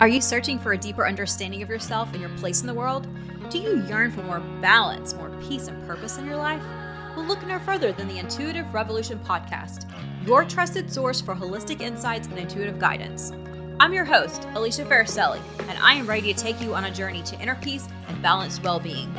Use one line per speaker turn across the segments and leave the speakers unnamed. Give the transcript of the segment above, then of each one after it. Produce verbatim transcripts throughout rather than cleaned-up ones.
Are you searching for a deeper understanding of yourself and your place in the world? Do you yearn for more balance, more peace, and purpose in your life? Well, look no further than the Intuitive Revolution podcast, your trusted source for holistic insights and intuitive guidance. I'm your host, Alicia Faracelli, and I am ready to take you on a journey to inner peace and balanced well-being.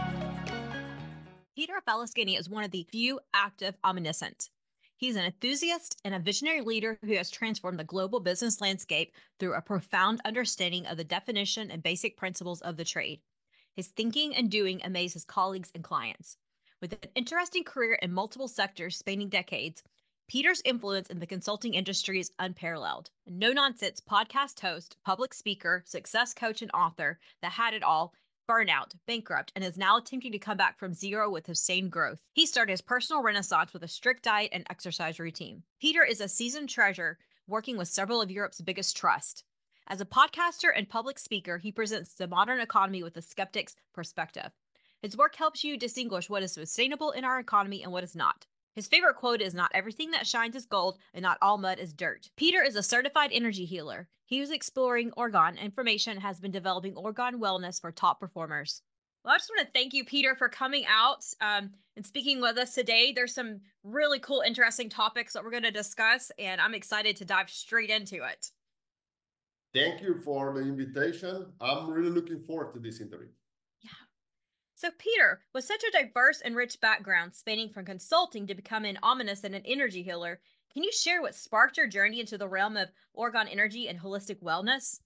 Peter Balaskini is one of the few active omniscient. He's an enthusiast and a visionary leader who has transformed the global business landscape through a profound understanding of the definition and basic principles of the trade. His thinking and doing amaze his colleagues and clients. With an interesting career in multiple sectors spanning decades, Peter's influence in the consulting industry is unparalleled. A no-nonsense podcast host, public speaker, success coach, and author that had it all, burnout, bankrupt, and is now attempting to come back from zero with sustained growth. He started his personal renaissance with a strict diet and exercise routine. Peter is a seasoned treasure, working with several of Europe's biggest trusts. As a podcaster and public speaker, he presents the modern economy with a skeptic's perspective. His work helps you distinguish what is sustainable in our economy and what is not. His favorite quote is, "Not everything that shines is gold, and not all mud is dirt." Peter is a certified energy healer. He was exploring Orgone information, has been developing Orgone wellness for top performers. Well, I just want to thank you, Peter, for coming out um, and speaking with us today. There's some really cool, interesting topics that we're going to discuss, and I'm excited to dive straight into it.
Thank you for the invitation. I'm really looking forward to this interview.
Yeah. So, Peter, with such a diverse and rich background spanning from consulting to becoming an omniscient and an energy healer, can you share what sparked your journey into the realm of Orgone energy and holistic wellness?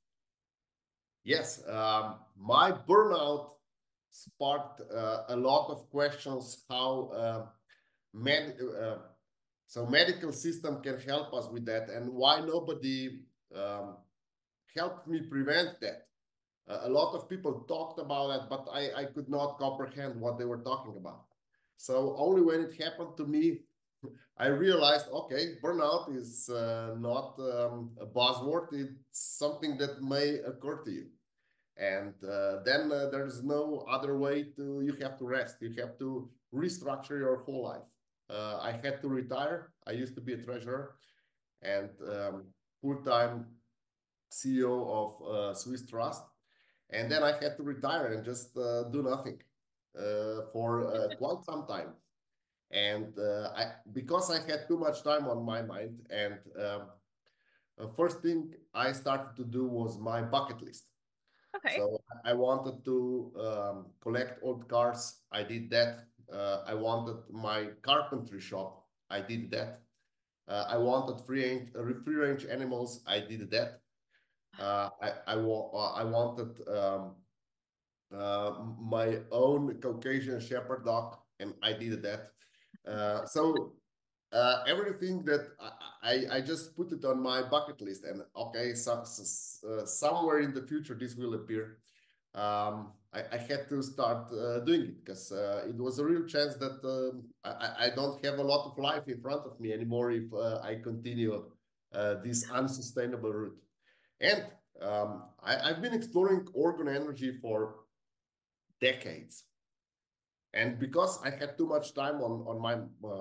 Yes, um, my burnout sparked uh, a lot of questions how uh, med uh, so medical system can help us with that, and why nobody um, helped me prevent that. Uh, a lot of people talked about it, but I, I could not comprehend what they were talking about. So only when it happened to me, I realized, okay, burnout is uh, not um, a buzzword. It's something that may occur to you. And uh, then uh, there's no other way to, you have to rest. You have to restructure your whole life. Uh, I had to retire. I used to be a treasurer and um, full-time C E O of uh, Swiss Trust. And then I had to retire and just uh, do nothing uh, for uh, quite some time. And uh, I, because I had too much time on my mind, and um, uh, first thing I started to do was my bucket list.
Okay.
So I wanted to um, collect old cars. I did that. Uh, I wanted my carpentry shop. I did that. Uh, I wanted free range, uh, free range animals. I did that. Uh, I I, wa- uh, I wanted um, uh, my own Caucasian Shepherd dog, and I did that. Uh, so uh, everything that I, I, I just put it on my bucket list, and okay, so, so, uh, somewhere in the future this will appear. Um, I, I had to start uh, doing it because uh, it was a real chance that um, I, I don't have a lot of life in front of me anymore if uh, I continue uh, this unsustainable route. And um, I, I've been exploring Orgone energy for decades. And because I had too much time on on my uh,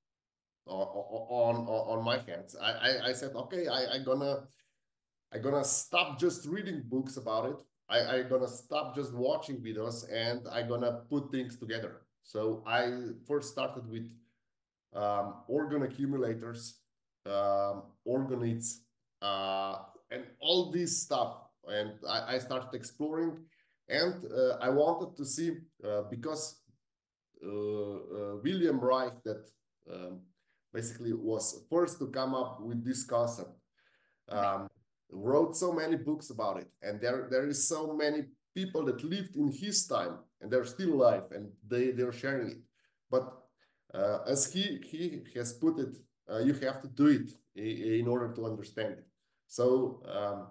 on, on on my hands, I I, I said, okay, I I gonna I gonna stop just reading books about it. I I gonna stop just watching videos, and I gonna put things together. So I first started with um, organ accumulators, um, organoids, uh, and all this stuff. And I, I started exploring, and uh, I wanted to see uh, because uh, uh, William Reich, that um, basically was first to come up with this concept,
Okay.
um, wrote so many books about it, and there there is so many people that lived in his time and they're still alive and they they're sharing it. But uh, as he he has put it, uh, you have to do it in order to understand it. So um,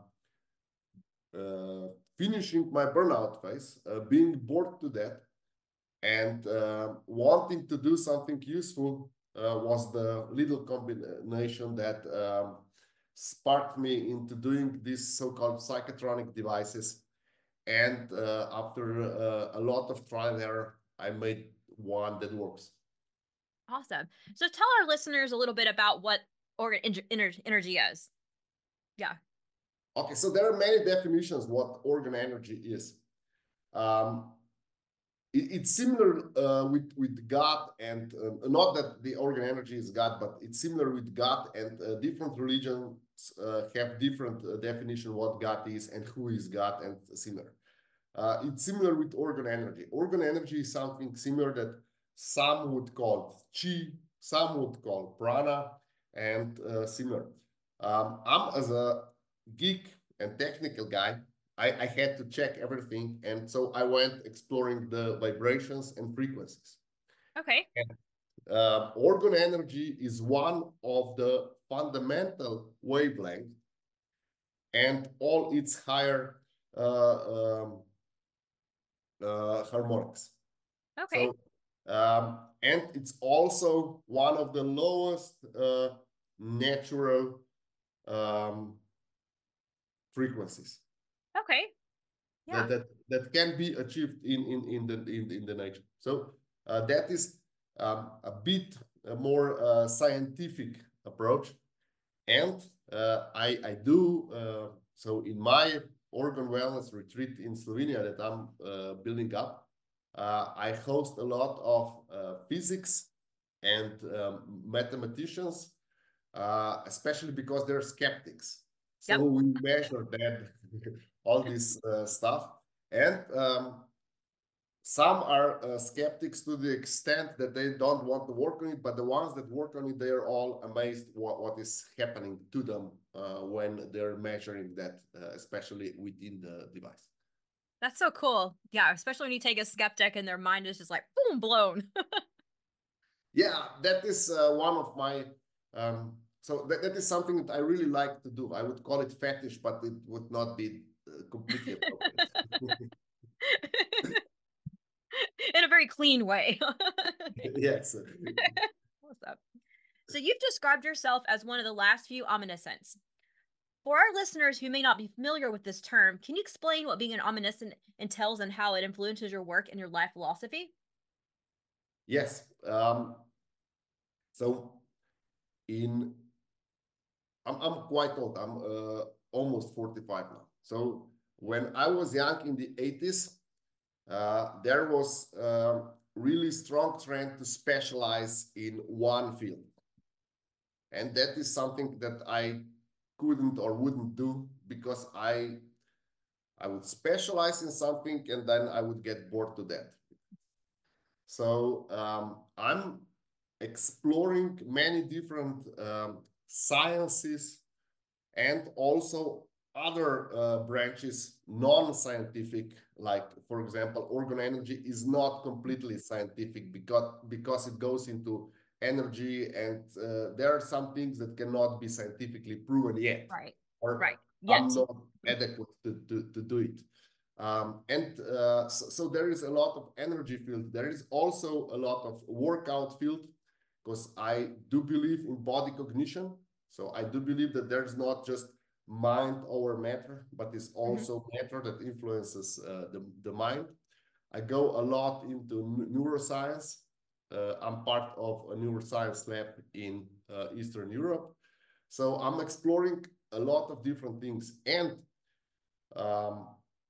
uh, finishing my burnout phase, uh, being bored to death, and uh, wanting to do something useful uh, was the little combination that um, sparked me into doing these so-called psychotronic devices. And uh, after uh, a lot of trial and error, I made one that works.
Awesome. So tell our listeners a little bit about what organ energy is. Yeah.
Okay, so there are many definitions what organ energy is. Um, it, it's similar uh, with with God, and uh, not that the organ energy is God, but it's similar with God, and uh, different religions uh, have different uh, definition what God is and who is God, and similar. Uh, it's similar with organ energy. Organ energy is something similar that some would call chi, some would call prana, and uh, similar. Um, I'm as a geek and technical guy, I, I had to check everything, and so I went exploring the vibrations and frequencies.
Okay.
And uh, organ energy is one of the fundamental wavelength and all its higher uh, um, uh, harmonics.
Okay.
So, um, and it's also one of the lowest uh, natural um, frequencies
Okay. Yeah.
that, that that can be achieved in in in the in, in the nature. So uh, that is um, a bit a more uh, scientific approach, and uh, I I do uh, so in my organ wellness retreat in Slovenia that I'm uh, building up. Uh, I host a lot of uh, physics and um, mathematicians, uh, especially because they're skeptics. So
Yep.
we measure that all this uh, stuff, and um, some are uh, skeptics to the extent that they don't want to work on it, but the ones that work on it, they are all amazed what, what is happening to them uh, when they're measuring that, uh, especially within the device.
That's so cool. Yeah, especially when you take a skeptic and their mind is just like boom, blown.
Yeah, that is uh, one of my um, so that, that is something that I really like to do. I would call it fetish, but it would not be uh, completely appropriate.
In a very clean way.
Yes.
What's up? So you've described yourself as one of the last few omniscients. For our listeners who may not be familiar with this term, can you explain what being an omniscient entails and how it influences your work and your life philosophy?
Yes. Um, so in I'm I'm quite old. I'm uh, almost forty-five now. So when I was young in the eighties, uh, there was a really strong trend to specialize in one field. And that is something that I couldn't or wouldn't do because I I would specialize in something and then I would get bored to death. So um, I'm exploring many different um, sciences and also other uh, branches, non-scientific, like, for example, organ energy is not completely scientific because, because it goes into energy and uh, there are some things that cannot be scientifically proven yet,
Right.
or
Right.
I'm
Yet.
not adequate to, to, to do it. Um, and uh, so, so there is a lot of energy field. There is also a lot of workout field because I do believe in body cognition. So I do believe that there's not just mind over matter, but it's also mm-hmm. matter that influences uh, the, the mind. I go a lot into neuroscience. Uh, I'm part of a neuroscience lab in uh, Eastern Europe. So I'm exploring a lot of different things. And um,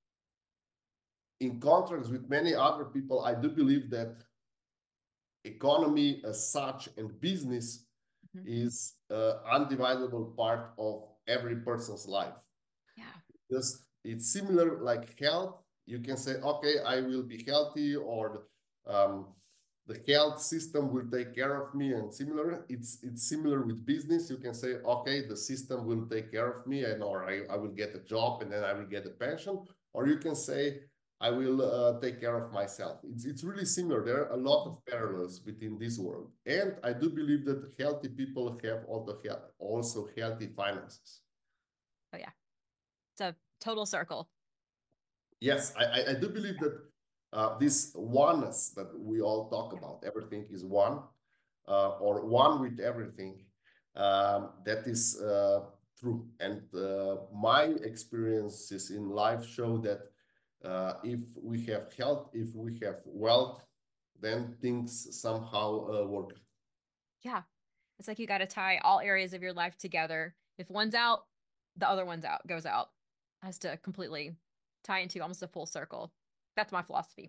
in contrast with many other people, I do believe that economy as such and business mm-hmm. is an undividable part of every person's life.
Yeah.
Just it's similar like health. You can say, okay, I will be healthy, or um, the health system will take care of me, and similar. It's it's similar with business. You can say, okay, the system will take care of me, and or I, I will get a job, and then I will get a pension. Or you can say, I will uh, take care of myself. It's it's really similar. There are a lot of parallels within this world, and I do believe that healthy people have also also healthy finances.
Oh yeah, it's a total circle.
Yes, I, I do believe that uh, this oneness that we all talk about, everything is one, uh, or one with everything, um, that is uh, true. And uh, my experiences in life show that uh, if we have health, if we have wealth, then things somehow uh, work.
Yeah, it's like you got to tie all areas of your life together. If one's out, the other one's out, goes out. has to completely tie into almost a full circle. That's my philosophy.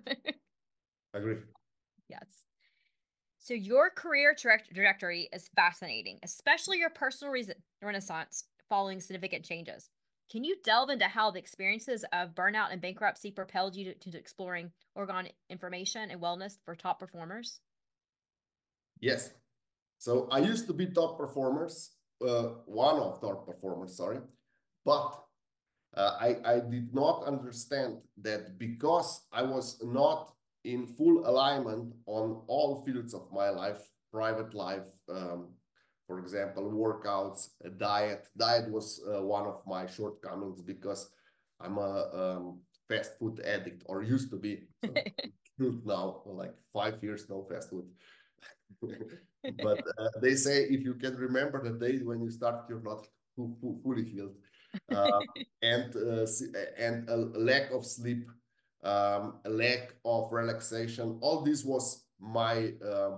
Agree.
Yes. So your career tra- trajectory is fascinating, especially your personal re- renaissance following significant changes. Can you delve into how the experiences of burnout and bankruptcy propelled you to, to exploring organ information and wellness for top performers?
Yes. So I used to be top performers, uh, one of top performers, sorry, but uh, I, I did not understand that because I was not in full alignment on all fields of my life, private life, um, for example, workouts, a diet. Diet was uh, one of my shortcomings because I'm a um, fast food addict, or used to be. So killed now, like five years no fast food. But uh, they say if you can remember the day when you start, you're not fu- fu- fully healed. Uh, and uh, and a lack of sleep, um, a lack of relaxation. All this was my uh,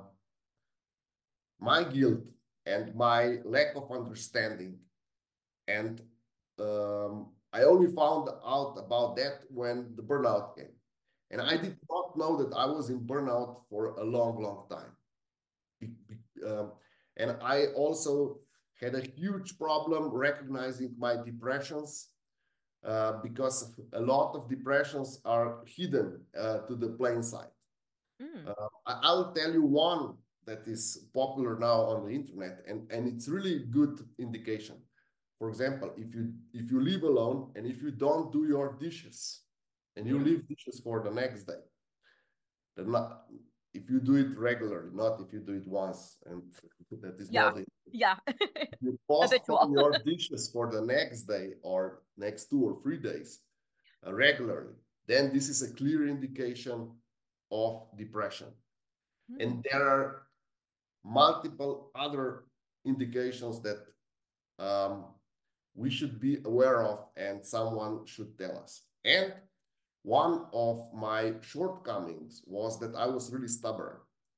my guilt and my lack of understanding. And um, I only found out about that when the burnout came. And I did not know that I was in burnout for a long, long time. Be- be- um, and I also had a huge problem recognizing my depressions uh, because a lot of depressions are hidden uh, to the plain sight.
Mm.
Uh, I- I'll tell you one that is popular now on the internet, and, and it's really good indication. For example, if you if you live alone and if you don't do your dishes and you
Mm.
leave dishes for the next day, then not, if you do it regularly, not if you do it once, and that is
Yeah.
not it.
Yeah.
You postpone
Habitual.
your dishes for the next day or next two or three days uh, regularly, then this is a clear indication of depression.
Mm.
And there are multiple other indications that um, we should be aware of and someone should tell us. And one of my shortcomings was that I was really stubborn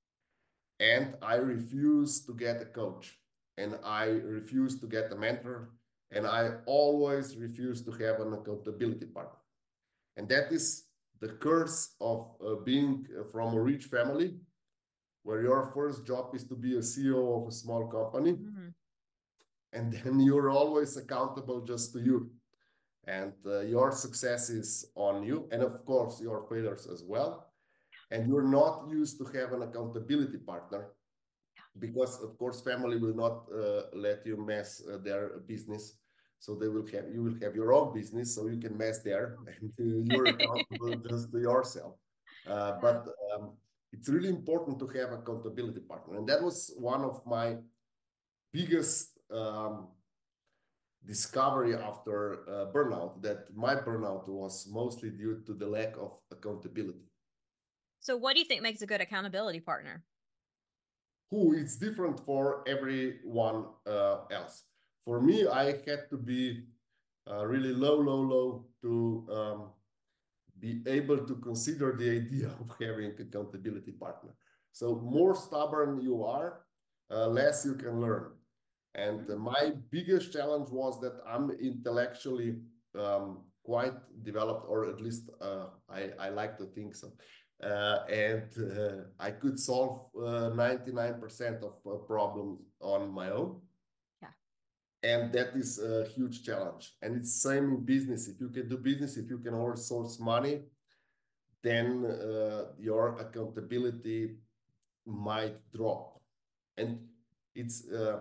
and I refused to get a coach and I refused to get a mentor and I always refused to have an accountability partner. And that is the curse of uh, being from a rich family where your first job is to be a C E O of a small company.
Mm.
And then you're always accountable just to you. And uh, your success is on you. And of course, your failures as well. And you're not used to have an accountability partner because, of course, family will not uh, let you mess uh, their business. So they will have, you will have your own business so you can mess there and uh, you're accountable just to yourself. Uh, but um, it's really important to have accountability partner. And that was one of my biggest um, discovery after uh, burnout, that my burnout was mostly due to the lack of accountability.
So what do you think makes a good accountability partner?
Who it's different for everyone uh, else. For me, I had to be uh, really low, low, low to um, be able to consider the idea of having accountability partner. So more stubborn you are, uh, less you can learn. And uh, my biggest challenge was that I'm intellectually um, quite developed, or at least uh, I, I like to think so. Uh, and uh, I could solve uh, ninety-nine percent of uh, problems on my own.
Yeah.
And that is a huge challenge. And it's same in business. If you can do business, if you can source money, then uh, your accountability might drop. And it's uh,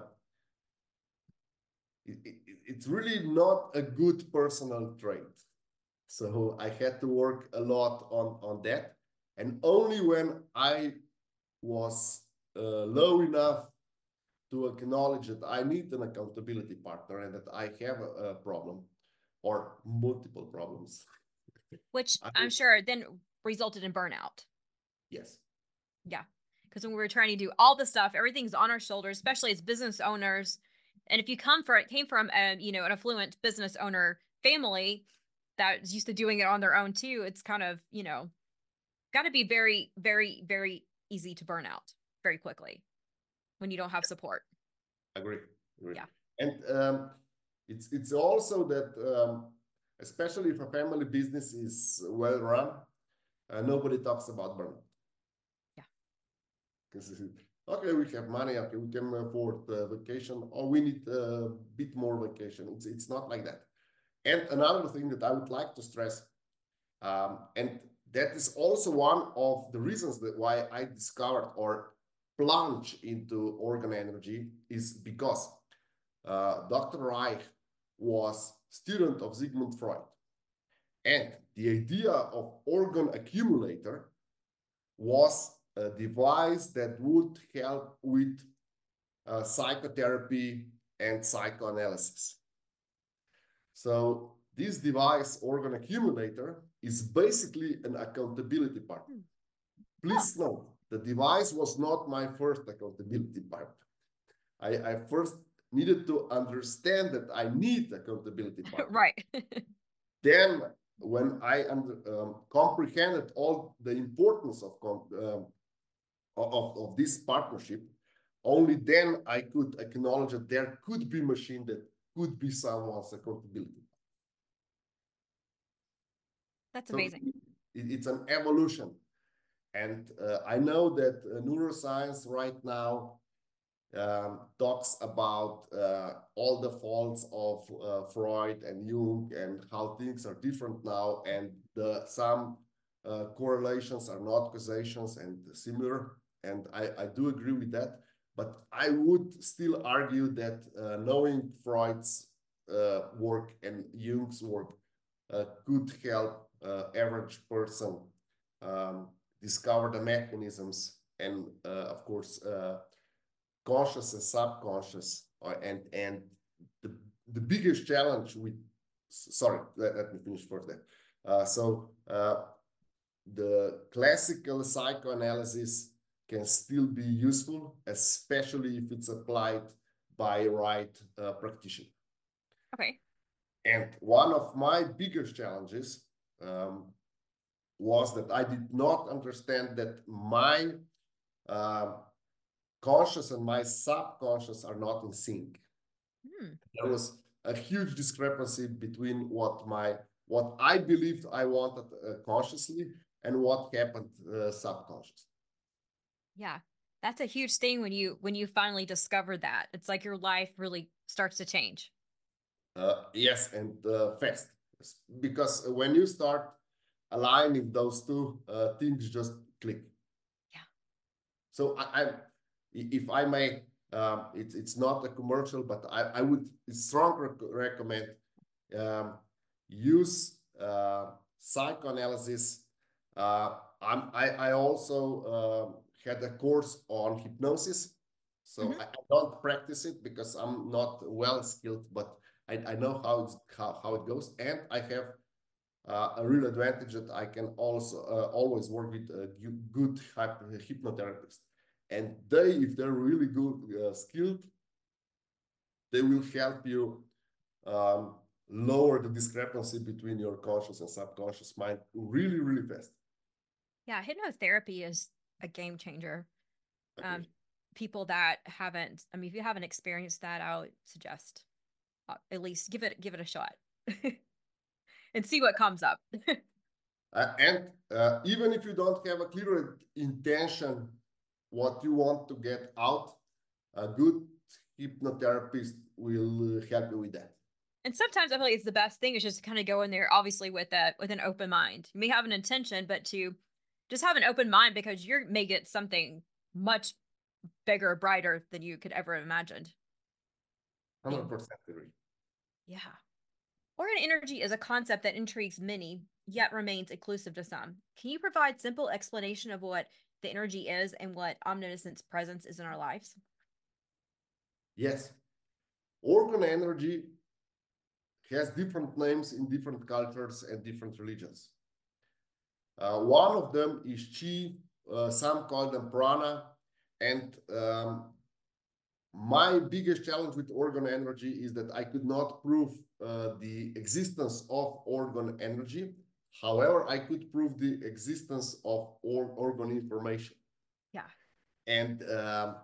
it, it, it's really not a good personal trait. So I had to work a lot on, on that. And only when I was uh, low enough to acknowledge that I need an accountability partner and that I have a, a problem or multiple problems.
Which
I,
I'm sure then resulted in burnout.
yes.
Yeah. Because when we were trying to do all the stuff, everything's on our shoulders, especially as business owners. And if you come from it came from a, you know, an affluent business owner family that's used to doing it on their own too, it's kind of, you know, got to be very, very, very easy to burn out very quickly when you don't have support.
Agree. Agree.
Yeah.
And um, it's it's also that um, especially if a family business is well run, uh, nobody talks about burnout.
Yeah.
Because okay, we have money, okay, we can afford uh, vacation, or we need a bit more vacation. It's it's not like that. And another thing that I would like to stress, um, and that is also one of the reasons that why I discovered or plunge into organ energy, is because uh, Doctor Reich was student of Sigmund Freud. And the idea of organ accumulator was a device that would help with uh, psychotherapy and psychoanalysis. So this device, organ accumulator, is basically an accountability partner. Please note, the device was not my first accountability partner. I, I first needed to understand that I need accountability partner.
Right.
Then, when I under, um, comprehended all the importance of, um, of, of this partnership, only then I could acknowledge that there could be machine that could be someone's accountability.
That's
So
amazing.
it, it's an evolution. And uh, I know that uh, neuroscience right now um, talks about uh, all the faults of uh, Freud and Jung and how things are different now, and the, some uh, correlations are not causations and similar. And I, I do agree with that. But I would still argue that uh, knowing Freud's uh, work and Jung's work uh, could help uh, average person um, discover the mechanisms and, uh, of course, uh, conscious and subconscious, or, and and the the biggest challenge with, sorry, let, let me finish first that. Uh, so uh, the classical psychoanalysis can still be useful, especially if it's applied by a right uh, practitioner.
Okay.
And one of my biggest challenges um, was that I did not understand that my uh, conscious and my subconscious are not in sync. Hmm. There was a huge discrepancy between what my what I believed I wanted uh, consciously and what happened uh, subconscious.
Yeah, that's a huge thing when you when you finally discover that. It's like your life really starts to change.
Uh, yes, and uh, fast, because when you start aligning those two uh, things, just click.
Yeah.
So I, I if I may, um, it's it's not a commercial, but I, I would strongly recommend um, use uh, psychoanalysis. Uh, I'm, I, I also uh, had a course on hypnosis. So mm-hmm. I, I don't practice it because I'm not well skilled, but I, I know how, it's, how, how it goes. And I have uh, a real advantage that I can also uh, always work with a good hypnotherapist. And they, if they're really good, uh, skilled, they will help you um, lower the discrepancy between your conscious and subconscious mind really, really fast.
Yeah, hypnotherapy is a game changer. Okay. Um, people that haven't, I mean, if you haven't experienced that, I would suggest uh, at least give it give it a shot and see what comes up.
uh, and uh, even if you don't have a clear intention what you want to get out, a good hypnotherapist will help you with that.
And sometimes I feel like it's the best thing is just to kind of go in there, obviously, with a with an open mind. You may have an intention, but to just have an open mind, because you may get something much bigger, brighter than you could ever have imagined.
one hundred percent agree.
Yeah. Organ energy is a concept that intrigues many, yet remains exclusive to some. Can you provide simple explanation of what the energy is and what omniscience presence is in our lives?
Yes. Organ energy has different names in different cultures and different religions. Uh, one of them is chi, uh, some call them prana, and um, my biggest challenge with organ energy is that I could not prove uh, the existence of organ energy. However, I could prove the existence of or organ information.
Yeah.
And um,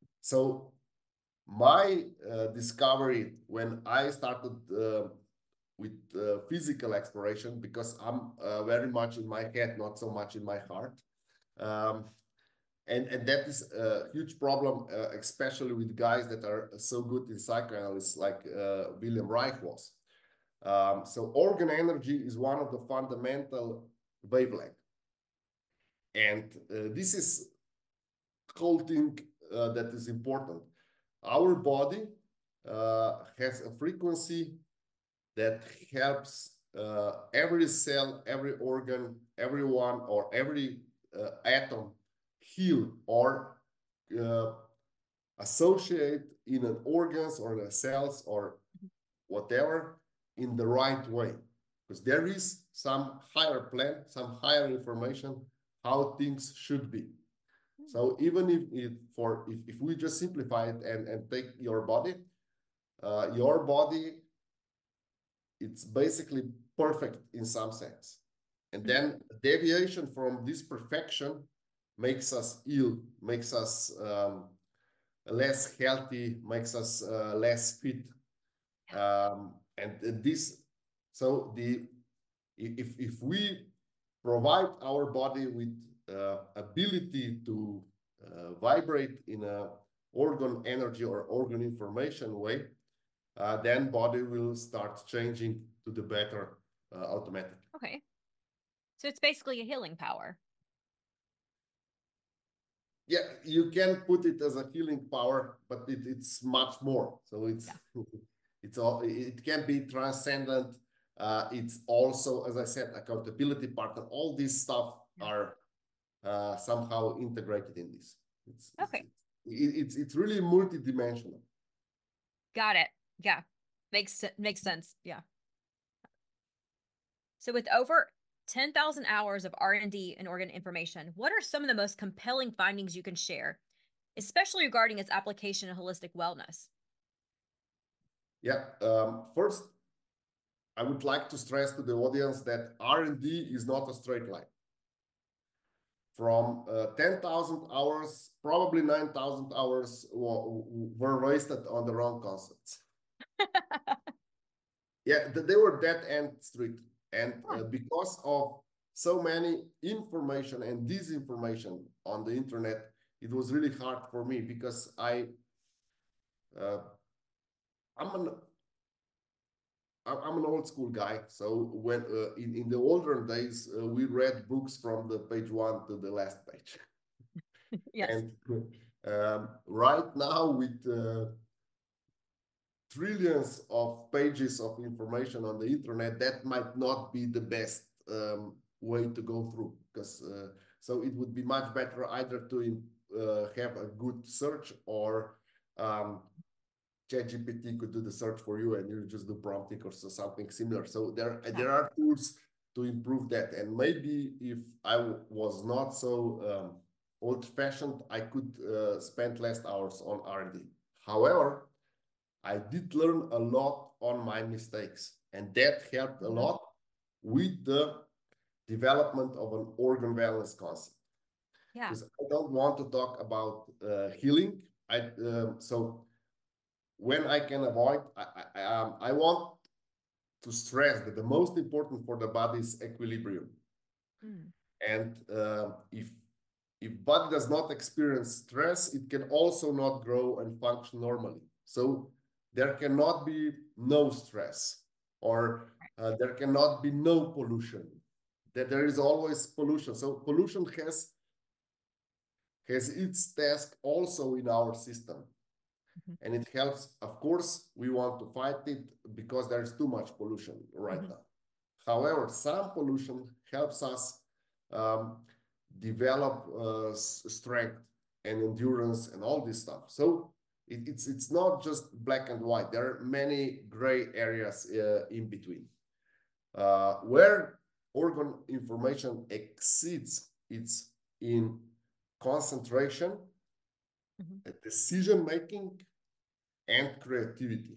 so my uh, discovery when I started uh, with uh, physical exploration, because I'm uh, very much in my head, not so much in my heart. Um, and, and that is a huge problem, uh, especially with guys that are so good in psychoanalysis, like uh, William Reich was. Um, so organ energy is one of the fundamental wavelength. And uh, this is whole thing uh, that is important. Our body uh, has a frequency that helps uh, every cell, every organ, everyone, or every uh, atom heal or uh, associate in an organs or the cells or whatever in the right way. Because there is some higher plan, some higher information how things should be. So even if, if for if, if we just simplify it and, and take your body, uh, your body, it's basically perfect in some sense. And then deviation from this perfection makes us ill, makes us um, less healthy, makes us uh, less fit. Um, and this, so the if, if we provide our body with uh, ability to uh, vibrate in a organ energy or organ information way, uh, then body will start changing to the better uh, automatically.
Okay. So it's basically a healing power.
Yeah, you can put it as a healing power, but it, it's much more. So it's yeah. it's all it can be transcendent. Uh, it's also, as I said, accountability partner. All these stuff yeah. are uh, somehow integrated in this. It's,
okay.
It's, it, it's it's really multidimensional.
Got it. Yeah, makes makes sense. Yeah. So with over ten thousand hours of R and D in organ information, what are some of the most compelling findings you can share, especially regarding its application in holistic wellness?
Yeah. Um, first, I would like to stress to the audience that R and D is not a straight line. From uh, ten thousand hours, probably nine thousand hours were wasted on the wrong concepts. Yeah, they were dead end street. And uh, because of so many information and disinformation on the internet, it was really hard for me because I, uh, I'm an, I'm an old school guy. So when uh, in, in the older days, uh, we read books from the page one to the last page.
Yes.
And um, right now with uh, trillions of pages of information on the internet, that might not be the best um, way to go through. Because uh, so it would be much better either to uh, have a good search, or um, ChatGPT could do the search for you and you just do prompting or so, something similar. So there, yeah. there are tools to improve that. And maybe if I was not so um, old-fashioned, I could uh, spend less hours on R and D. However, I did learn a lot on my mistakes, and that helped a lot with the development of an organ wellness concept.
Yeah.
Because I don't want to talk about uh, healing. I um, so when I can avoid, I, I, um, I want to stress that the most important for the body is equilibrium. Mm. And uh, if if body does not experience stress, it can also not grow and function normally. So there cannot be no stress, or uh, there cannot be no pollution. That there is always pollution. So pollution has has its task also in our system. Mm-hmm. And it helps. Of course, we want to fight it because there's too much pollution right mm-hmm. now. However, some pollution helps us um, develop uh, strength and endurance and all this stuff. So it, it's it's not just black and white. There are many gray areas uh, in between. Uh, where organ information exceeds, it's in concentration, mm-hmm. decision making, and creativity.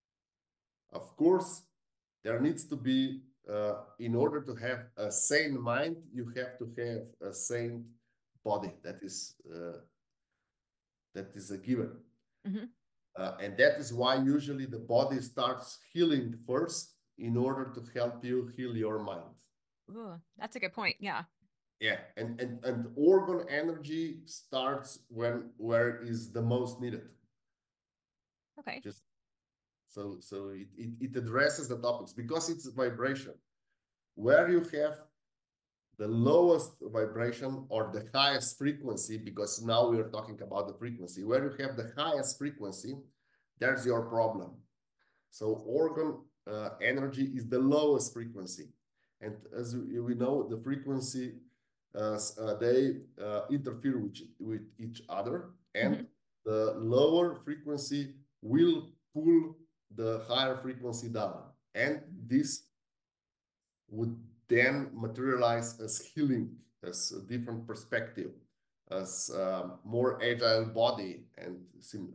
Of course, there needs to be, uh, in order to have a sane mind, you have to have a sane body. That is uh, that is a given. Mm-hmm. Uh, and that is why usually the body starts healing first in order to help you heal your mind.
Ooh, that's a good point. Yeah.
Yeah, and, and, and organ energy starts when where is the most needed.
Okay.
Just so so it, it, it addresses the topics because it's vibration. Where you have the lowest vibration or the highest frequency, because now we are talking about the frequency, where you have the highest frequency, there's your problem. So organ uh, energy is the lowest frequency. And as we know, the frequency, uh, uh, they uh, interfere with, with each other, and mm-hmm. the lower frequency will pull the higher frequency down. And this would then materialize as healing, as a different perspective, as a more agile body and similar.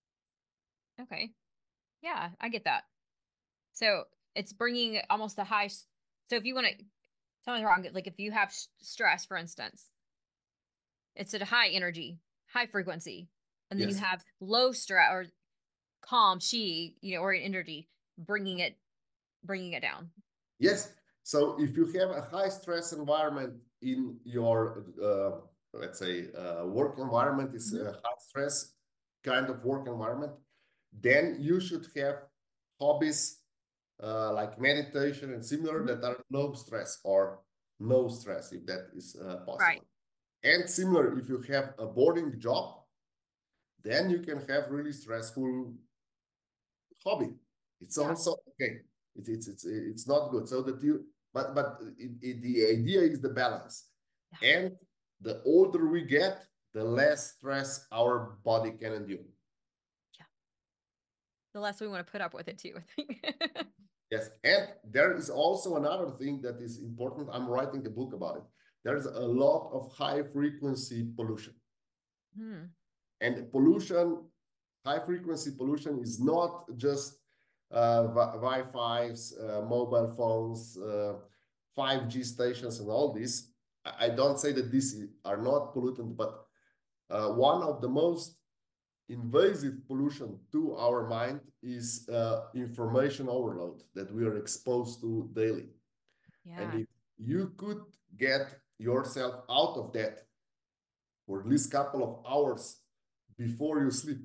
Okay. Yeah, I get that. So it's bringing almost a high. So if you want to tell me wrong, like if you have stress, for instance, it's at a high energy, high frequency, and then yes. you have low stress or calm chi, you know, or energy, bringing it, bringing it down.
Yes. So if you have a high stress environment in your, uh, let's say, uh, work environment is mm-hmm. a high stress kind of work environment, then you should have hobbies uh, like meditation and similar mm-hmm. that are low stress or no stress, if that is uh, possible.
Right.
And similar, if you have a boring job, then you can have really stressful hobby. It's yeah. also okay. It, it's it's it's not good. So that you, but but it, it, the idea is the balance. Yeah. And the older we get, the less stress our body can endure.
Yeah. The less we want to put up with it too, I think.
Yes, and there is also another thing that is important. I'm writing a book about it. There's a lot of high frequency pollution. Hmm. And pollution, high frequency pollution is not just uh, Wi-Fi's, uh, mobile phones, uh, five G stations and all this. I don't say that these are not pollutant, but uh, one of the most invasive pollution to our mind is uh, information overload that we are exposed to daily. Yeah. And if you could get yourself out of that for at least a couple of hours before you sleep,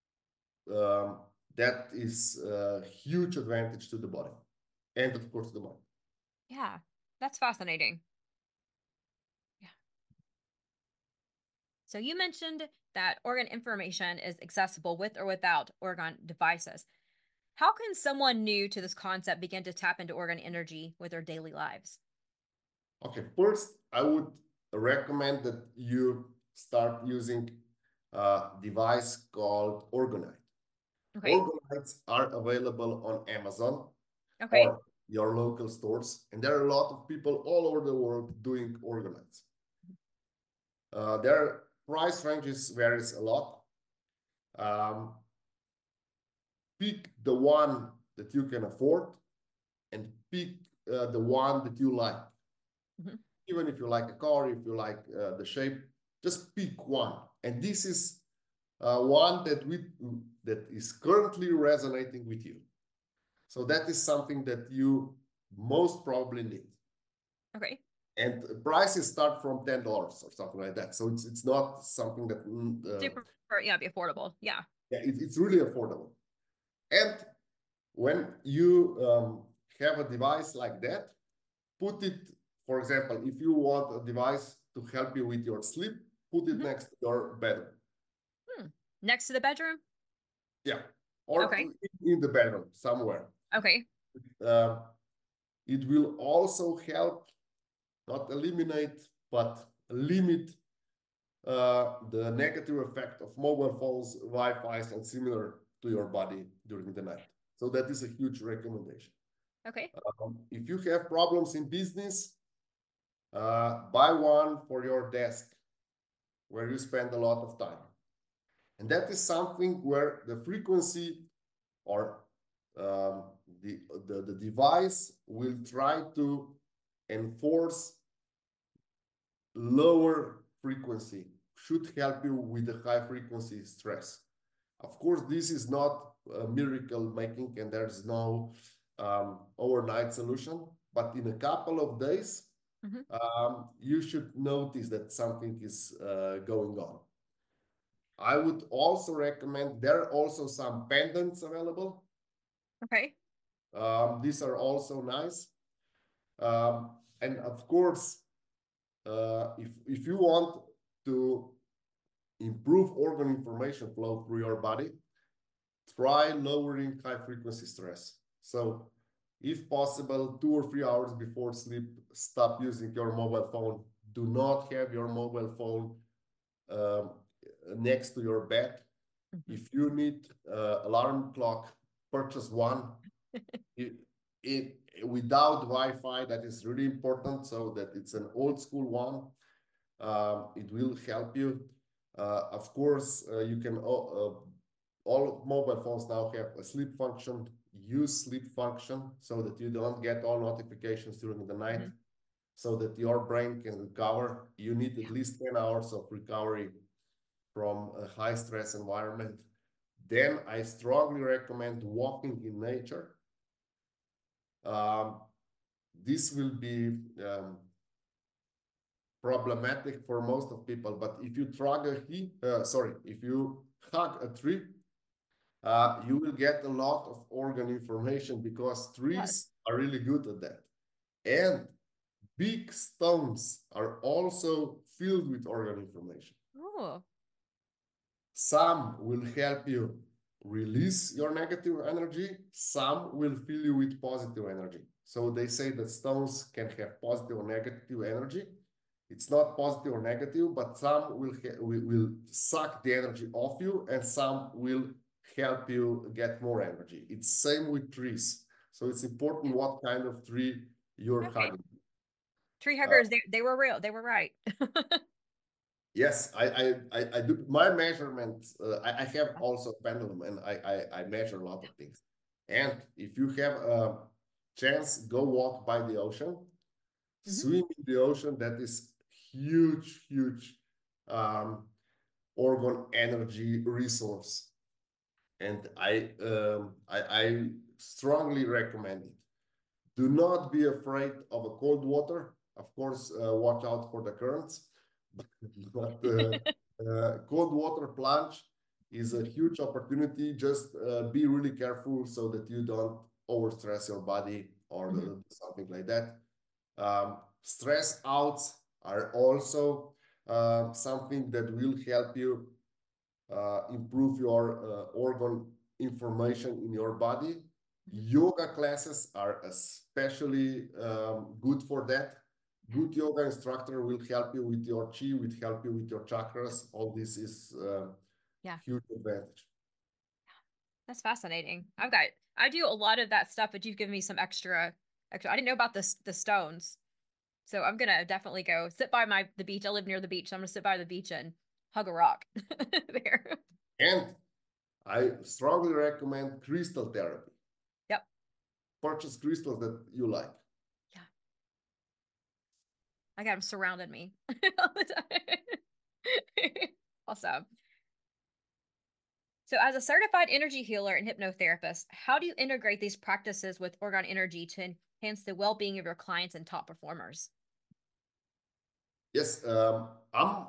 um, that is a huge advantage to the body and of course the mind.
Yeah, that's fascinating. Yeah. So you mentioned that organ information is accessible with or without organ devices. How can someone new to this concept begin to tap into organ energy with their daily lives?
Okay, first, I would recommend that you start using a device called Orgonite. Okay. Orgonites are available on Amazon okay. or your local stores, and there are a lot of people all over the world doing Orgonites. Uh, their price ranges varies a lot. Um, pick the one that you can afford and pick uh, the one that you like. Mm-hmm. Even if you like a car, if you like uh, the shape, just pick one. And this is uh, one that we that is currently resonating with you. So that is something that you most probably need.
Okay.
And prices start from ten dollars or something like that. So it's it's not something that uh,
super yeah be affordable. Yeah.
Yeah, it, it's really affordable. And when you um, have a device like that, put it, for example, if you want a device to help you with your sleep, put it mm-hmm. next to your bedroom.
Hmm. Next to the bedroom?
Yeah. Or okay. in the bedroom somewhere.
Okay.
Uh, it will also help, not eliminate, but limit uh, the negative effect of mobile phones, Wi-Fi, and similar to your body during the night. So that is a huge recommendation.
Okay.
Um, if you have problems in business, uh, buy one for your desk where you spend a lot of time. And that is something where the frequency or um, the, the, the device will try to enforce lower frequency, should help you with the high frequency stress. Of course, this is not a miracle making, and there's no um, overnight solution, but in a couple of days, mm-hmm. um, you should notice that something is uh, going on. I would also recommend, there are also some pendants available.
Okay.
Um, these are also nice. Um, and of course, uh, if, if you want to improve organ information flow through your body, try lowering high frequency stress. So if possible, two or three hours before sleep, stop using your mobile phone. Do not have your mobile phone um, next to your bed. Mm-hmm. If you need uh, alarm clock, purchase one. it, it, without Wi-Fi, that is really important, so that it's an old school one. Um, it will help you. Uh, of course, uh, you can, uh, all mobile phones now have a sleep function. Use sleep function so that you don't get all notifications during the night, mm-hmm. so that your brain can recover. You need at least ten hours of recovery from a high stress environment. Then I strongly recommend walking in nature. Um, this will be um, problematic for most of people, but if you hug a he, uh, sorry, if you hug a tree, uh, you will get a lot of organ information, because trees yes. are really good at that. And big stones are also filled with organ information.
Oh.
Some will help you release your negative energy. Some will fill you with positive energy. So they say that stones can have positive or negative energy. It's not positive or negative, but some will, will, will suck the energy off you, and some will help you get more energy. It's same with trees. So it's important what kind of tree you're okay. hugging.
Tree huggers, uh, they, they were real. They were right.
Yes, I, I, I, I do my measurements. Uh, I, I have also a pendulum, and I, I, I measure a lot of things. And if you have a chance, go walk by the ocean, mm-hmm. swim in the ocean. That is huge, huge um, organ energy resource. And I, um, I, I strongly recommend it. Do not be afraid of a cold water. Of course, uh, watch out for the currents. But uh, uh, cold water plunge is a huge opportunity. Just uh, be really careful so that you don't overstress your body or mm-hmm. something like that. Um, stress outs are also uh, something that will help you uh, improve your uh, organ information in your body. Yoga classes are especially um, good for that. Good yoga instructor will help you with your chi, will help you with your chakras. All this is uh,
yeah.
huge advantage.
That's fascinating. I've got, I do a lot of that stuff, but you've given me some extra, extra. I didn't know about this, the stones. So I'm going to definitely go sit by my, the beach. I live near the beach. So I'm going to sit by the beach and hug a rock there.
And I strongly recommend crystal therapy.
Yep.
Purchase crystals that you like.
Yeah. I got them surrounded me all the time. Awesome. So as a certified energy healer and hypnotherapist, how do you integrate these practices with Orgone Energy to enhance the well-being of your clients and top performers?
Yes, um, I'm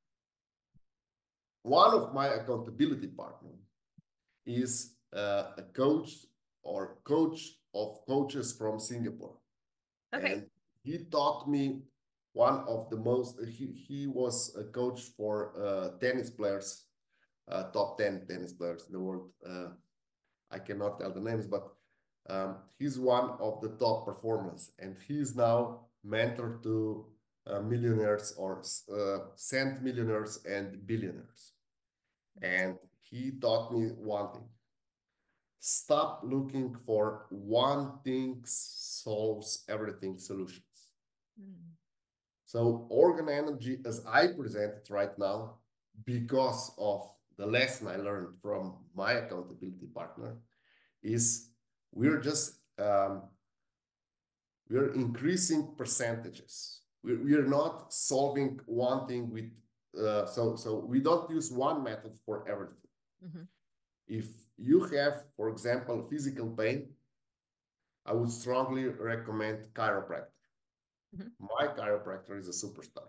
one of my accountability partners is uh, a coach or coach of coaches from Singapore.
Okay.
And he taught me one of the most, he, he was a coach for uh, tennis players, uh, top ten tennis players in the world. Uh, I cannot tell the names, but um, he's one of the top performers. And he's now mentor to uh, millionaires or uh, cent millionaires and billionaires. And he taught me one thing. Stop looking for one thing solves everything solutions. Mm. So Orgone Energy, as I present it right now, because of the lesson I learned from my accountability partner, is we're just, um, we're increasing percentages. We're, we're not solving one thing with, uh, so, so we don't use one method for everything. Mm-hmm. If you have, for example, physical pain, I would strongly recommend chiropractor.
Mhm.
My chiropractor is a superstar.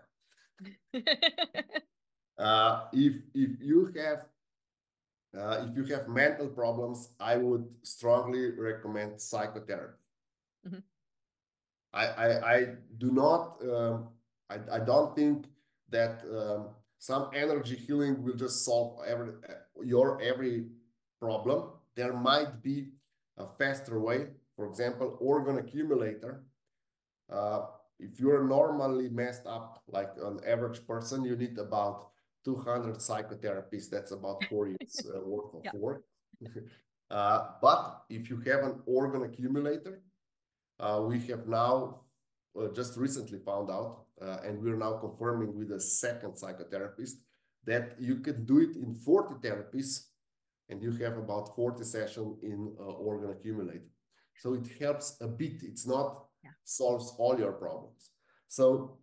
uh, if if you have uh, if you have mental problems, I would strongly recommend psychotherapy.
Mhm.
I, I, I do not, um, I, I don't think that um, some energy healing will just solve every, your every problem. There might be a faster way. For example, organ accumulator. Uh, if you're normally messed up, like an average person, you need about two hundred psychotherapists. That's about four years uh, worth of
Yeah.
work. uh, but if you have an organ accumulator, uh, we have now uh, just recently found out, uh, and we're now confirming with a second psychotherapist that you can do it in forty therapies, and you have about forty sessions in uh, organ accumulator. So it helps a bit. It's not
Yeah.
solves all your problems. So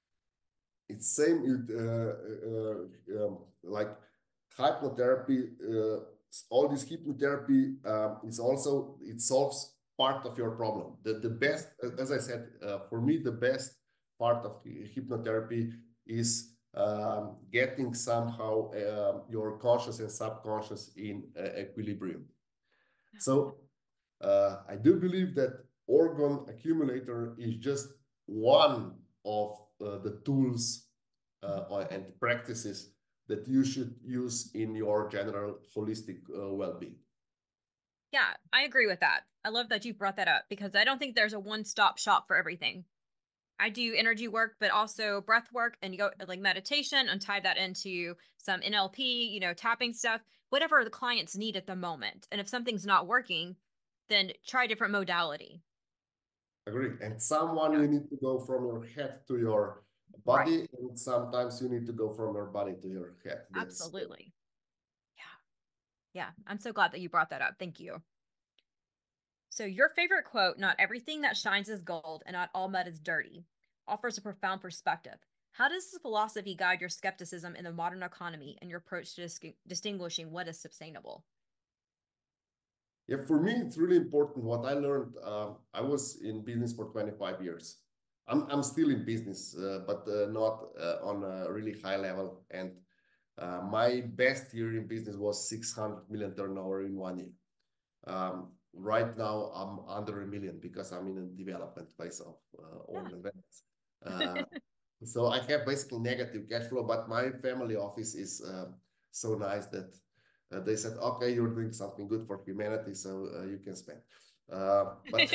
it's same with uh, uh, um, like hypnotherapy. Uh, all this hypnotherapy um, is also it solves part of your problem. The the best, as I said, uh, for me, the best part of hypnotherapy is um, getting somehow uh, your conscious and subconscious in uh, equilibrium. So uh, I do believe that organ accumulator is just one of uh, the tools uh, and practices that you should use in your general holistic uh, well-being.
Yeah, I agree with that. I love that you brought that up because I don't think there's a one-stop shop for everything. I do energy work, but also breath work and go like meditation and tie that into some N L P, you know, tapping stuff, whatever the clients need at the moment. And if something's not working, then try a different modality.
Agree. And someone
Yeah.
you need to go from your head to your
Right.
body, and sometimes you need to go from your body to your head. That's
Absolutely. Yeah. Yeah. I'm so glad that you brought that up. Thank you. So, your favorite quote, not everything that shines is gold and not all mud is dirty, offers a profound perspective. How does this philosophy guide your skepticism in the modern economy and your approach to dis- distinguishing what is sustainable?
yeah. For me, it's really important. What I learned, um, I was in business for twenty-five years. I'm I'm still in business, uh, but uh, not uh, on a really high level. And uh, my best year in business was six hundred million turnover in one year. Um, right now, I'm under a million because I'm in a development phase of uh,
Yeah.
organ ventures. Uh, so I have basically negative cash flow, but my family office is uh, so nice that uh, they said, okay, you're doing something good for humanity, so uh, you can spend. Uh, but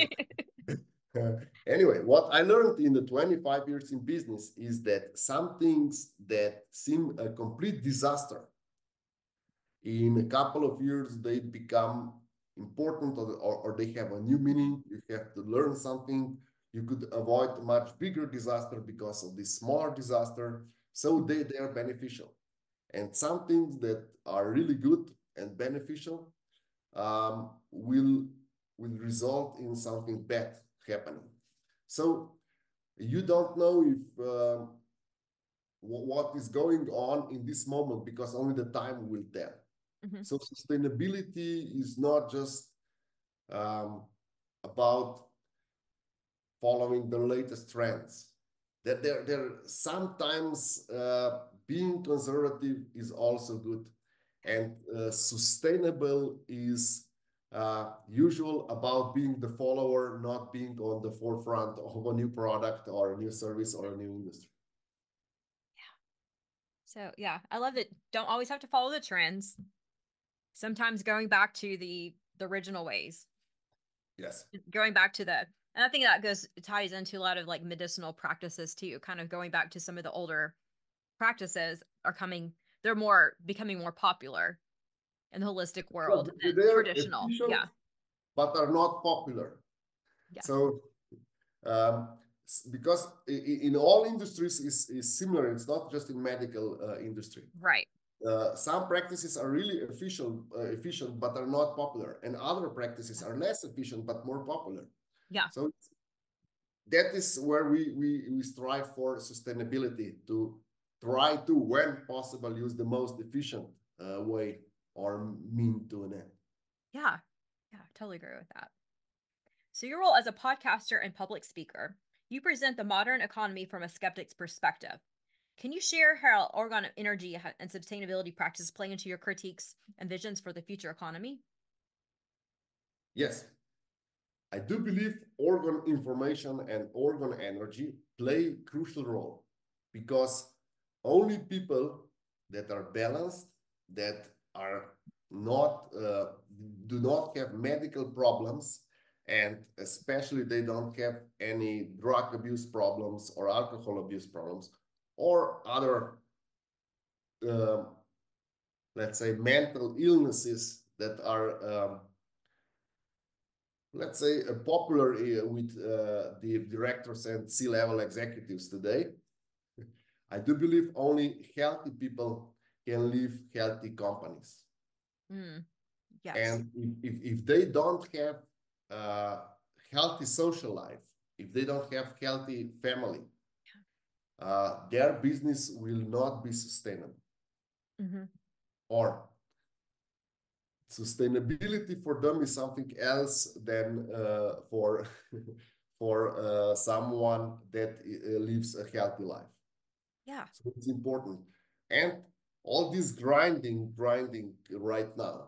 anyway, what I learned in the twenty-five years in business is that some things that seem a complete disaster, in a couple of years, they become important, or, or, or they have a new meaning. You have to learn something. You could avoid a much bigger disaster because of this smaller disaster. So they, they are beneficial. And some things that are really good and beneficial um, will, will result in something bad happening. So you don't know if um, what is going on in this moment because only the time will tell.
Mhm.
So sustainability is not just um, about following the latest trends. That there, there sometimes uh, being conservative is also good, and uh, sustainable is uh, usual about being the follower, not being on the forefront of a new product or a new service or a new industry.
So, yeah, I love that. Don't always have to follow the trends. Sometimes going back to the the original ways,
Yes.
going back to the, and I think that goes ties into a lot of like medicinal practices too. Kind of going back to some of the older practices are coming. They're more becoming more popular in the holistic
So
world
th-
than
they're
traditional.
efficient,
Yeah.
but are not popular.
Yeah.
So um, because in all industries is, is similar. It's not just in medical uh, industry.
Right.
Uh, some practices are really efficient, uh, efficient, but are not popular, and other practices
Yeah.
are less efficient but more popular.
Yeah.
So that is where we we we strive for sustainability, to try to, when possible, use the most efficient uh, way or mean to an end.
Yeah. Yeah. Totally agree with that. So, your role as a podcaster and public speaker, you present the modern economy from a skeptic's perspective. Can you share how Oregon Energy and sustainability practices play into your critiques and visions for the future economy?
Yes, I do believe Oregon information and Oregon energy play a crucial role because only people that are balanced, that are not, uh, do not have medical problems, and especially they don't have any drug abuse problems or alcohol abuse problems or other, uh, let's say, mental illnesses that are um, let's say, uh, popular uh, with uh, the directors and C-level executives today. I do believe only healthy people can leave healthy companies.
Mm, yes.
And if, if, if they don't have a healthy social life, if they don't have healthy family, uh, their business will not be sustainable.
Mm-hmm.
Or sustainability for them is something else than uh, for for uh, someone that uh, lives a healthy life.
Yeah.
So it's important. And all this grinding, grinding right now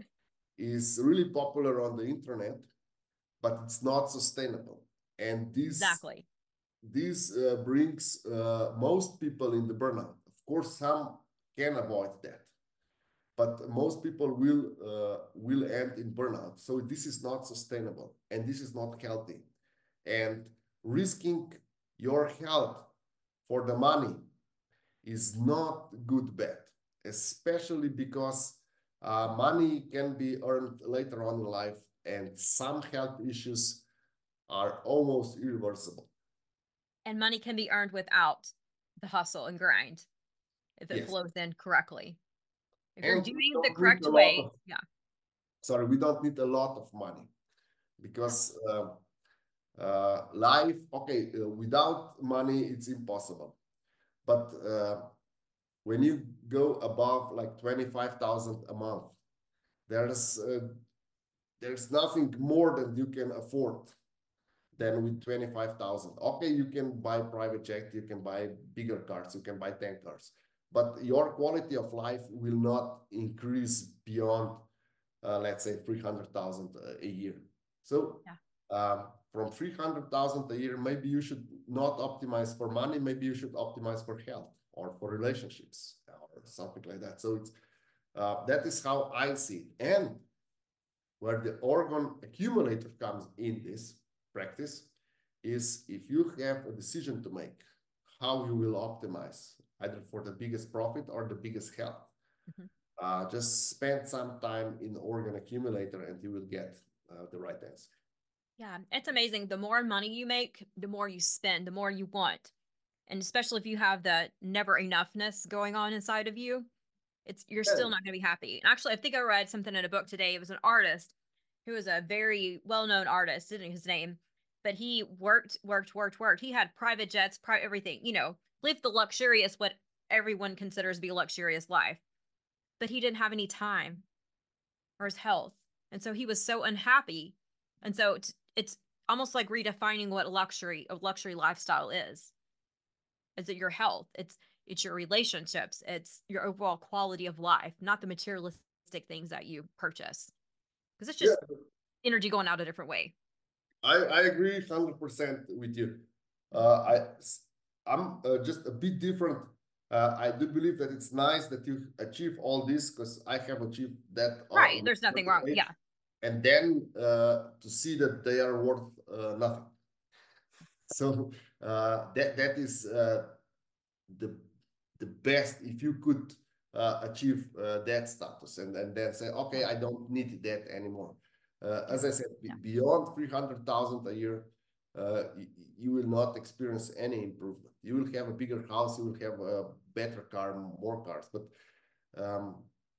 is really popular on the internet, but it's not sustainable. And this
Exactly.
this uh, brings uh, most people in the burnout. Of course, some can avoid that, but most people will uh, will end in burnout. So this is not sustainable and this is not healthy. And risking your health for the money is not good bet, especially because uh, money can be earned later on in life, and some health issues are almost irreversible.
And money can be earned without the hustle and grind if it
Yes.
flows in correctly. If you're
And we
doing the
don't need
correct
a lot
way,
of,
yeah.
sorry, we don't need a lot of money because uh, uh, life, okay, uh, without money, it's impossible. But uh, when you go above like twenty-five thousand a month, there's uh, there's nothing more than you can afford than with twenty-five thousand. Okay, you can buy private jet, you can buy bigger cars, you can buy ten cars, but your quality of life will not increase beyond, uh, let's say, three hundred thousand a year. So
Yeah.
um, from three hundred thousand a year, maybe you should not optimize for money, maybe you should optimize for health or for relationships or something like that. So it's uh, that is how I see it. And where the Oregon accumulator comes in this practice is if you have a decision to make how you will optimize either for the biggest profit or the biggest health. Mm-hmm. Uh, just spend some time in Oregon accumulator and you will get uh, the right answer.
Yeah, it's amazing. The more money you make, the more you spend, the more you want. And especially if you have the never enoughness going on inside of you, it's you're
Yeah.
still not going to be happy. And actually, I think I read something in a book today. It was an artist who was a very well-known artist, didn't know his name, but he worked, worked, worked, worked. He had private jets, private everything, you know, lived the luxurious, what everyone considers to be a luxurious life. But he didn't have any time or his health. And so he was so unhappy. And so it's, it's almost like redefining what luxury, a luxury lifestyle is. Is it your health? It's it's your relationships. It's your overall quality of life, not the materialistic things that you purchase. Because it's just yeah. energy going out a different way.
I, I agree one hundred percent with you. Uh, I, I'm uh, just a bit different. Uh, I do believe that it's nice that you achieve all this because I have achieved that. Uh,
right. There's nothing wrong.
age.
Yeah.
And then uh, to see that they are worth uh, nothing. So uh, that that is uh, the the best if you could uh, achieve uh, that status and, and then say, okay, I don't need that anymore. Uh, as I said, yeah. beyond three hundred thousand a year, uh, you, you will not experience any improvement. You will have a bigger house, you will have a better car, more cars, but um,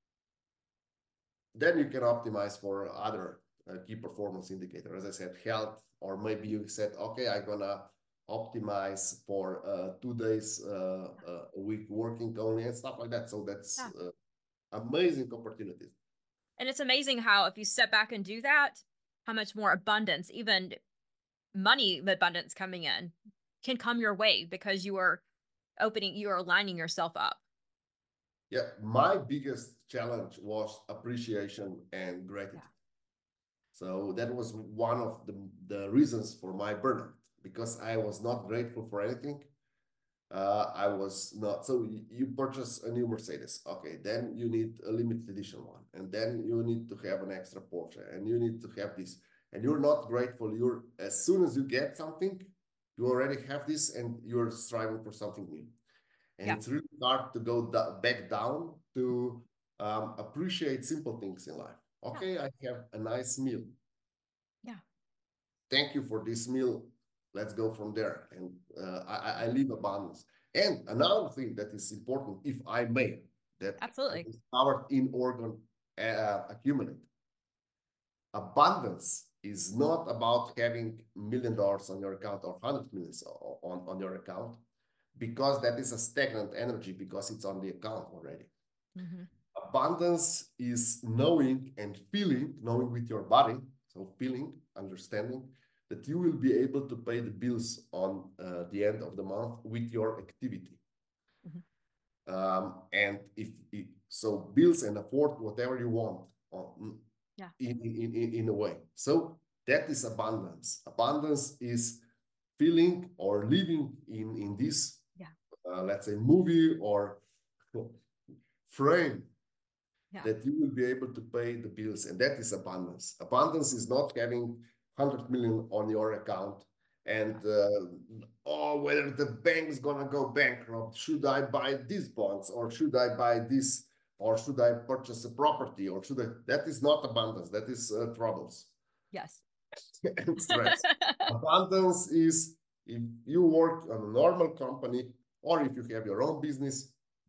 then you can optimize for other uh, key performance indicator. As I said, health, or maybe you said, okay, I'm gonna optimize for uh, two days uh, uh, a week working only and stuff like that. So that's yeah. uh, amazing opportunities.
And it's amazing how if you step back and do that, how much more abundance, even money abundance coming in, can come your way because you are opening, you are aligning yourself up.
Yeah, my biggest challenge was appreciation and gratitude.
Yeah.
So that was one of the, the reasons for my burnout, because I was not grateful for anything. Uh, I was not. So you purchase a new Mercedes. Okay, then you need a limited edition one. And then you need to have an extra Porsche. And you need to have this. And you're not grateful. You're, as soon as you get something, you already have this and you're striving for something new. And
Yeah.
it's really hard to go back down to um, appreciate simple things in life. Okay,
Yeah.
I have a nice meal.
Yeah.
Thank you for this meal. Let's go from there. And uh, I, I live abundance. And another thing that is important, if I may, that I
Absolutely.
discovered in Oregon uh, accumulate. Abundance is not about having a million dollars on your account or hundred millions on, on your account, because that is a stagnant energy because it's on the account already.
Mm-hmm.
Abundance is knowing and feeling, knowing with your body, so feeling, understanding that you will be able to pay the bills on uh, the end of the month with your activity. Mm-hmm. Um, and if, if so, bills and afford whatever you want on, yeah. in, in, in, in a way. So that is abundance. Abundance is feeling or living in, in this, yeah. uh, let's say, movie or frame. Yeah. That you will be able to pay the bills, and that is abundance. Abundance is not having one hundred million on your account and uh, oh, whether the bank is gonna go bankrupt, should I buy these bonds or should I buy this, or should I purchase a property, or should I? That is not abundance. That is uh, troubles.
Yes.
And stress. Abundance is if you work on a normal company or if you have your own business.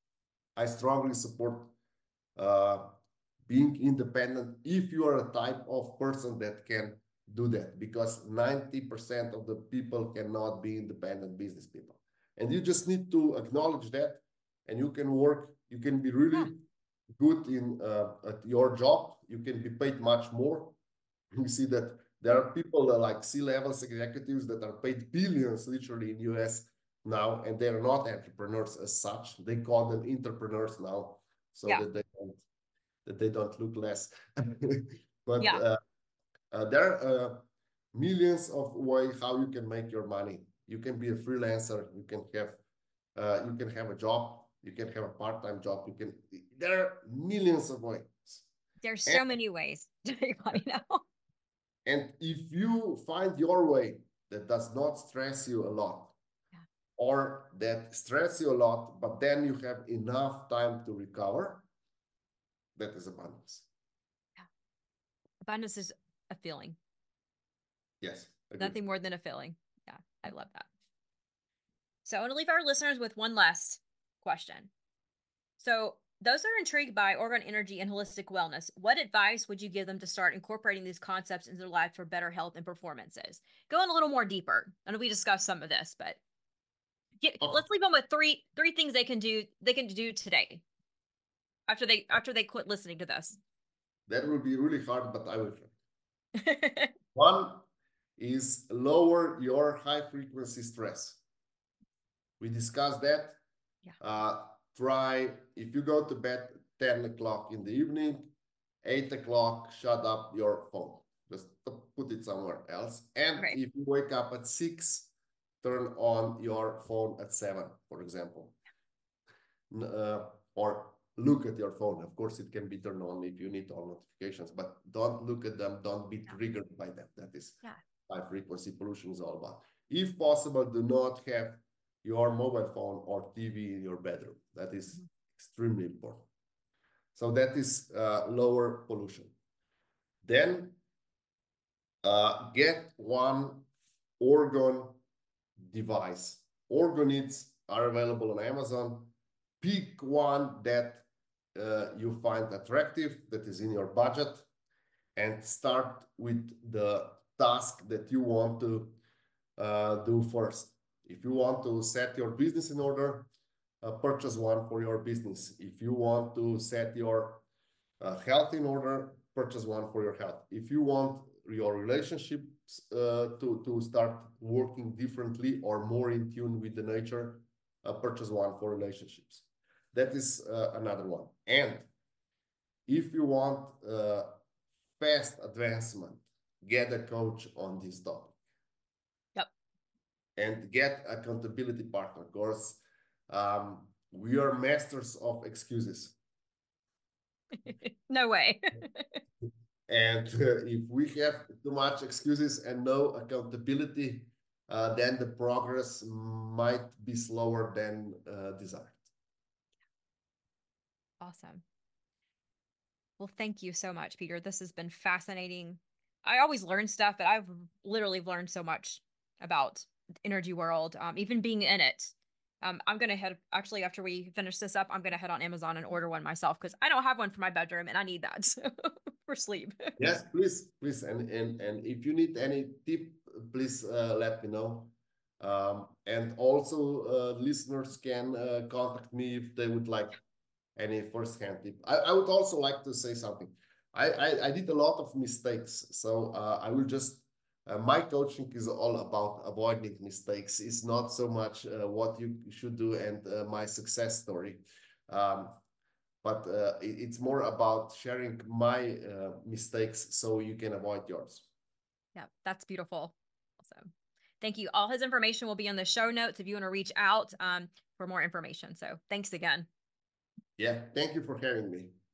I strongly support uh, being independent if you are a type of person that can do that, because ninety percent of the people cannot be independent business people. And you just need to acknowledge that, and you can work, you can be really yeah. good in uh, at your job. You can be paid much more. You see that there are people that like C-level executives that are paid billions literally in U S now, and they're not entrepreneurs as such. They call them entrepreneurs now, so yeah. that they don't that they don't look less. But yeah. uh, uh, there are uh, millions of ways how you can make your money. You can be a freelancer. You can have uh, you can have a job. You can have a part-time job. You can. There are millions of ways.
There's so and, many ways to make money now.
And if you find your way that does not stress you a lot, yeah. or that stress you a lot, but then you have enough time to recover, that is abundance.
Yeah. Abundance is a feeling.
Yes.
Agreed. Nothing more than a feeling. Yeah, I love that. So I want to leave our listeners with one last question. So those that are intrigued by Oregon Energy and holistic wellness, what advice would you give them to start incorporating these concepts into their life for better health and performances? Going a little more deeper. I know we discussed some of this, but get, oh. let's leave them with three three things they can do they can do today after they after they quit listening to this.
That will be really hard, but I will try. One is lower your high frequency stress. We discussed that. Yeah. Uh, try, if you go to bed ten o'clock in the evening, eight o'clock, shut up your phone. Just put it somewhere else. And okay. if you wake up at six, turn on your phone at seven, for example. Uh, or look at your phone. Of course, it can be turned on if you need all notifications, but don't look at them. Don't be triggered by them. That is yeah. high frequency pollution is all about. If possible, do not have your mobile phone or T V in your bedroom. That is mm-hmm. extremely important. So that is uh, lower pollution. Then uh, get one organ device. Orgonids are available on Amazon. Pick one that uh, you find attractive, that is in your budget, and start with the task that you want to uh, do first. If you want to set your business in order, uh, purchase one for your business. If you want to set your uh, health in order, purchase one for your health. If you want your relationships uh, to, to start working differently or more in tune with the nature, uh, purchase one for relationships. That is uh, another one. And if you want uh, fast advancement, get a coach on this topic.
Yep.
And get accountability partner. Of course, um, we are masters of excuses.
No way.
And uh, if we have too much excuses and no accountability, uh, then the progress might be slower than uh, desired.
Awesome. Well, thank you so much, Peter. This has been fascinating. I always learn stuff, but I've literally learned so much about the energy world, um, even being in it. Um, I'm gonna head actually after we finish this up, I'm gonna head on Amazon and order one myself because I don't have one for my bedroom and I need that for sleep.
Yes, please, please, and and and if you need any tip, please uh, let me know. Um, and also, uh, listeners can uh, contact me if they would like any first-hand tip. I, I would also like to say something. I, I, I did a lot of mistakes, so uh, I will just uh, my coaching is all about avoiding mistakes. It's not so much uh, what you should do and uh, my success story, um, but uh, it, it's more about sharing my uh, mistakes so you can avoid yours.
Yeah, that's beautiful. Awesome. Thank you. All his information will be in the show notes if you want to reach out um, for more information. So thanks again.
Yeah, thank you for having me.